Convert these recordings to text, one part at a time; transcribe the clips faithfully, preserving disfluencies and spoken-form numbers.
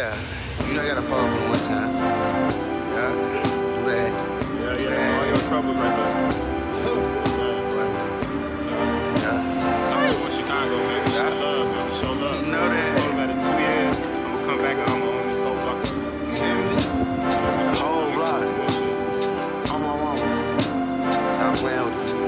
Yeah, you know I gotta fall from one time. Yeah, do that. Yeah, yeah, that's all your troubles right there. Yeah. Sorry for Chicago, man. Show love, man. Show love. You know that. I told him that in two years, I'm gonna come back and I'm gonna own this whole block. You hear me? The whole block. On my mama. Stop playing with you.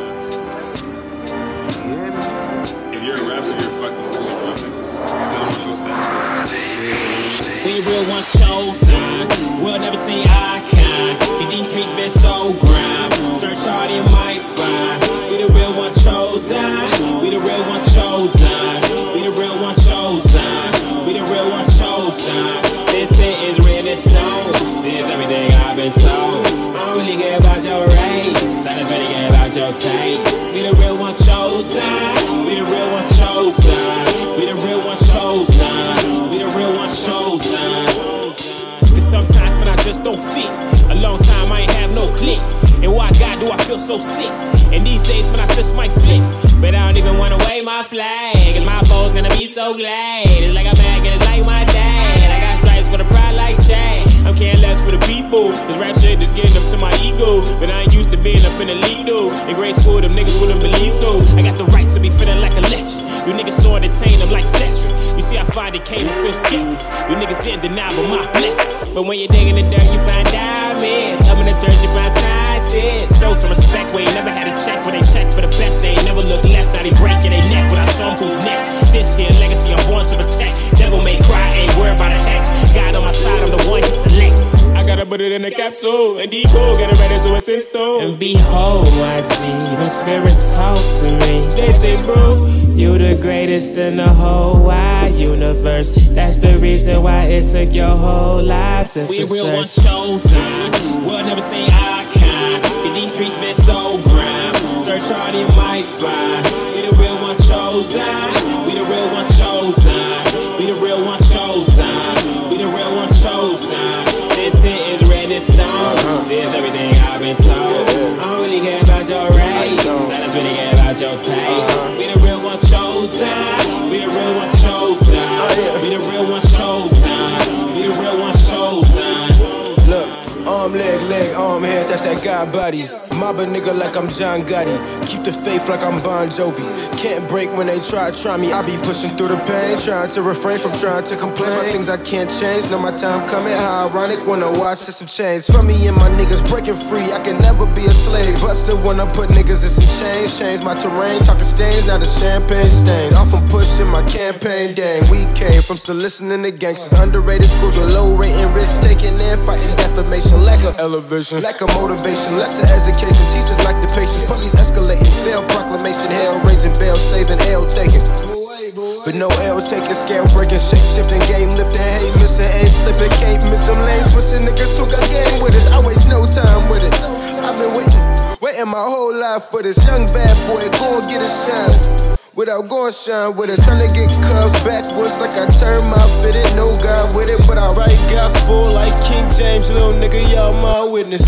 You hear me? If you're a rapper, you're fucking with your brother. Tell them what your status is. We the real ones chosen, we'll never see icon. Cause these streets been so grind. Search hard, you might find. We the real ones chosen, we the real ones chosen. We the real ones chosen, we the real ones chosen. This shit is written in stone, this is everything I've been told. I don't really care about your race, I just really care about your taste. We the real ones chosen, we the real ones chosen. We the real ones chosen, we the real ones chosen. Cause sometimes when I just don't fit, a long time I ain't have no click. And what I got do I feel so sick. And these days when I just might flip, but I don't even wanna wave my flag. Cause my foes gonna be so glad. It's like I'm back and it's like my dad. I got stripes with a pride like Chad. I'm caring less for the people. This rap shit is getting up to my ego. But I ain't used to being up in the lead though. In grade school them niggas wouldn't believe so. I got the right to be feeling like a legend. You niggas so entertain them like Cedric. You see how far they came and still skeptics. You niggas in denial but my blessings. But when you dig in the dirt you find diamonds. Up in the church you find side tits. Show some respect where you never had a check. Where they check for the best, they ain't never look left. Now they breaking their neck when I show them who's next. This here legacy I'm born to protect. Devil may cry, ain't worried about a hex. God on my side, I'm the one he select. I gotta put it in a capsule and decode, get it ready so it's in stone. And behold my G, them spirits talk to me. They say bro, you the greatest in the whole wide universe. That's the reason why it took your whole life just we to real search. Ones chosen, we'll never say icon. Cause these streets been so grind. Search hard you might find. We the real ones chosen, we the real ones chosen. We the real ones chosen, we the real ones chosen. This shit is written in stone, this is everything I've been told. I don't really care about your race, I just really care about your taste. We the real ones chosen, we the real ones chosen. We the real ones chosen, we the real ones chosen. Look, arm, leg, leg, arm, head, that's that God body. Mob a nigga like I'm John Gotti. Keep the faith like I'm Bon Jovi. Can't break when they try, try me. I be pushing through the pain, trying to refrain from trying to complain. Things I can't change, know my time coming. How ironic when I watch system change. For me and my niggas breaking free, I can never be a slave. But still wanna put niggas in some change. Change my terrain, talking stains, now the champagne stains. Off from pushing my campaign, dang. We came from still listening to gangsters. Underrated schools with low rating, risk taking in, fighting defamation. Lack of elevation, lack of motivation, less of education. Teachers lack the patience, police escalating, failed proclamation, hell raising, bail saving, L taking. But no L taking, scale breaking, shape shifting, game lifting, hate missing, ain't slipping, can't miss them lanes, switching niggas who got game with us. I waste no time with it. I've been waiting, waiting my whole life for this young bad boy, go and get a shine. Without going shine with it, trying to get cuffs backwards like I turn my fitted. No God with it, but I write gospel like King James, little nigga, y'all my witness.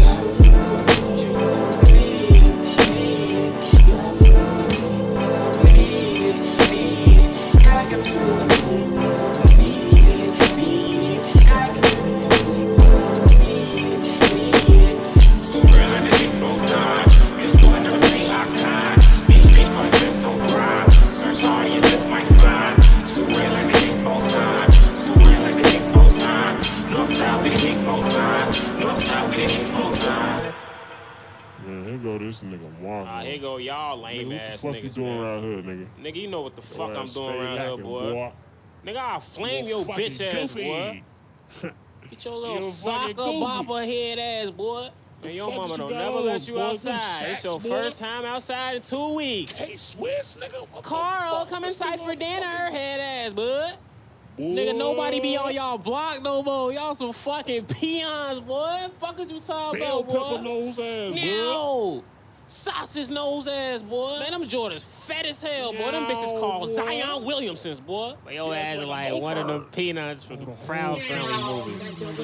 Man, here go this nigga Marvin. Nah, here go y'all lame nigga, ass what the fuck niggas. you doing man. around here, nigga? Nigga, you know what the fuck Your I'm ass doing stay around here, lacking, boy. boy. Nigga, I'll flame your fucking bitch ass, goofy. boy. Get your little You soccer fucking goofy. bopper head ass, boy. And your fuck mama is you don't got never on, let you boy? Them outside. It's Shaqs, your boy. first time outside in two weeks. Hey, Swiss, nigga. What Carl, the fuck? come This inside nigga for dinner, fucking- head ass, bud. Nigga, nobody be on y'all block no more. Y'all some fucking peons, boy. Fuck is you talking Bell about, boy? pepper nose ass, boy. No. Sausage nose ass, boy. Man, them Jordans fat as hell, boy. Them bitches called boy. Zion Williamsons, boy. But your ass is like one of them peanuts from the Proud Family movie.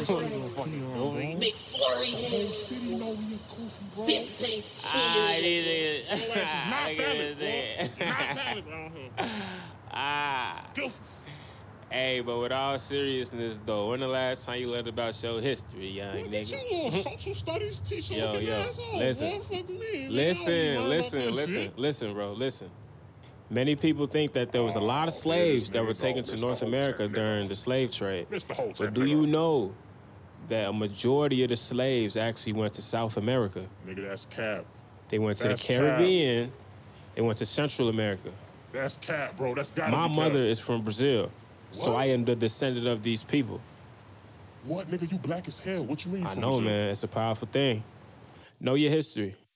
McFlurry, Whole city know we a goofy, bro. fish tank, Ah, chill. it is. Your ass is not Look at valid, this. bro. Not valid around here. Ah. Goofy. Hey, but with all seriousness, though, when the last time you learned about your history, young What nigga? you on social studies teacher? Yo, looking yo, asshole, listen. boy? Fuck with me. Listen, Nigga, I don't listen, know about that listen, shit. listen, bro, listen. Many people think that there was a lot of slaves that were taken to North America during the slave trade. Mister Hotep, But do nigga. you know that a majority of the slaves actually went to South America? Nigga, that's cap. They went to That's the Caribbean. They went to Central America. That's cap, bro. That's gotta My be mother cap. is from Brazil, so What? I am the descendant of these people. What, nigga? You black as hell. What you mean? I from know, Brazil? man. It's a powerful thing. Know your history.